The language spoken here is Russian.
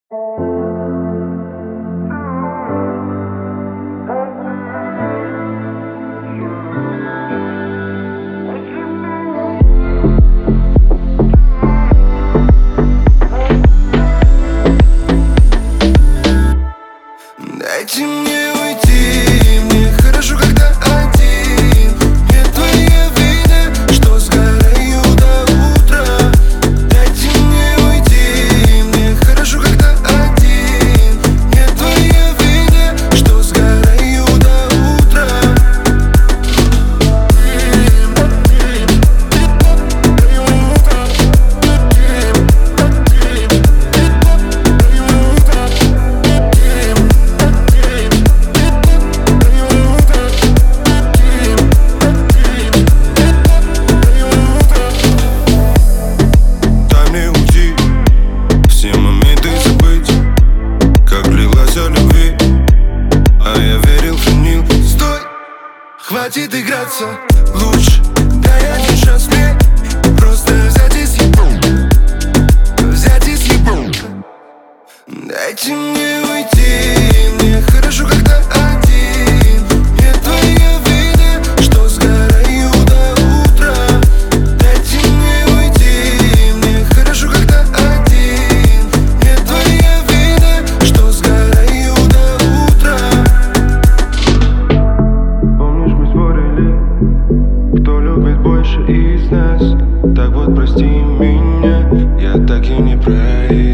Дайте мне уйти, мне хорошо, когда один. Мне твои виды, что сгораю до утра. Дайте мне уйти, мне хорошо, когда один. Мне твои виды, что сгораю до утра. Дай мне уйти, все моменты забыть, как лилась о любви, а я верил, хранил. Стой, хватит играться, лучше дай один шанс мне. Просто взять и съебать, взять и съебать. Дайте мне уйти, мне хорошо, когда один. Мне твои виды, что сгораю до утра. Дайте мне уйти, мне хорошо, когда один. Мне твои виды, что сгораю до утра. Помнишь, мы спорили, кто любит больше из нас? Так вот, прости меня, я так и не проявил.